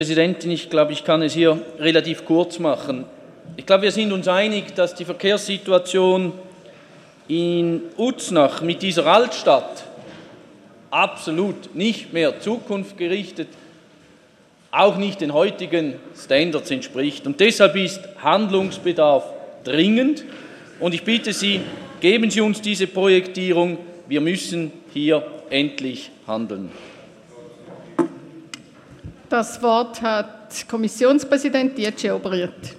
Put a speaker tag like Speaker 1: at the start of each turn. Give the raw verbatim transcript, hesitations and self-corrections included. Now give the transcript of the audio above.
Speaker 1: Präsidentin, ich glaube, ich kann es hier relativ kurz machen. Ich glaube, wir sind uns einig, dass die Verkehrssituation in Uznach mit dieser Altstadt absolut nicht mehr zukunftsgerichtet, auch nicht den heutigen Standards entspricht. Und deshalb ist Handlungsbedarf dringend. Und ich bitte Sie, geben Sie uns diese Projektierung. Wir müssen hier endlich handeln.
Speaker 2: Das Wort hat Kommissionspräsident Dietschi Obriet.